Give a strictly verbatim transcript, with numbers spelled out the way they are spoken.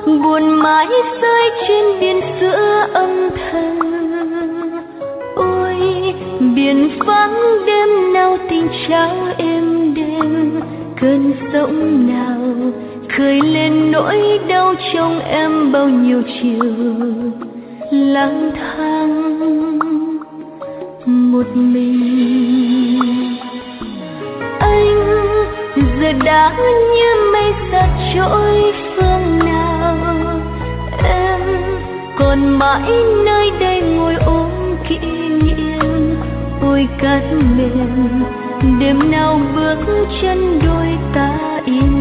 buồn mãi rơi trên biển giữa âm thầm. Ôi biển vắng đêm nào tình trao êm đềm, cơn sóng nào khơi lên nỗi đau trong em bao nhiêu chiều lang thang một mình. Anh giờ đã như mây xa trôi phương nào, em còn mãi nơi đây ngồi ôm kỷ niệm. Ôi cát mềm đêm nào bước chân đôi ta im